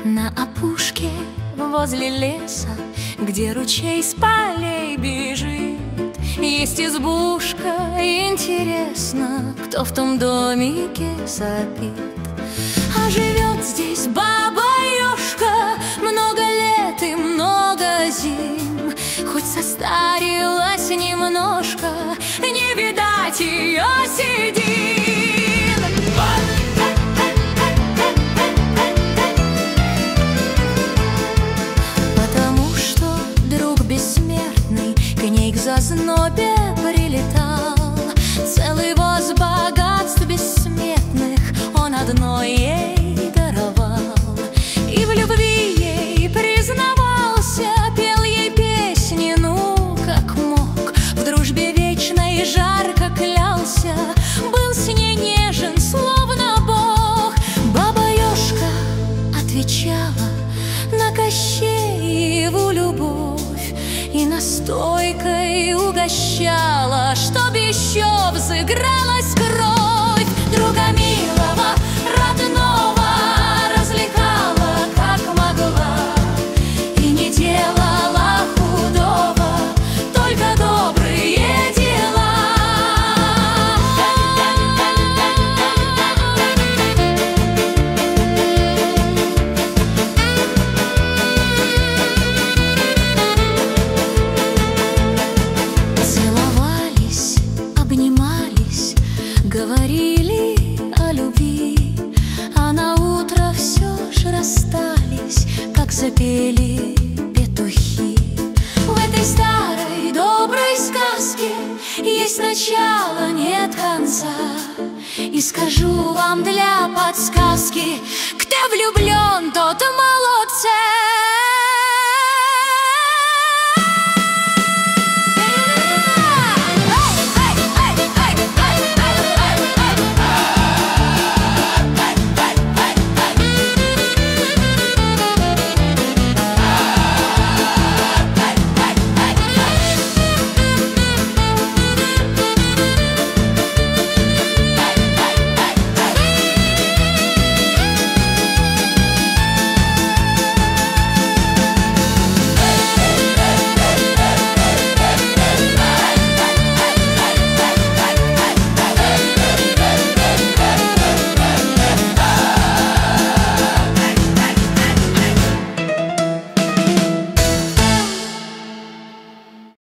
На опушке возле леса, где ручей с полей бежит, есть избушка, интересно, кто в том домике сопит. А живет здесь баба-ёшка много лет и много зим. Хоть состарилась немножко, не видать ее седин. Потому что друг бессмертный к ней к зазнобе прилетал. Целый воз богатств бессмертных он одной ей даровал. И в любви ей признавался, пел ей песни, ну как мог. В дружбе вечной жарко клялся, был с ней нежен, словно бог. Баба-ёшка отвечала на Кощееву любовь и настойкой угощала, чтоб еще взыгралась кровь. Друга милого, родного развлекала, как могла, и не делала худого, только добрые дела. Целовались, обнимались, говорили о любви, а на утро все ж расстались, как запели петухи. В этой старой доброй сказке есть начало, нет конца. И скажу вам для подсказки: кто влюблен, тот молодец.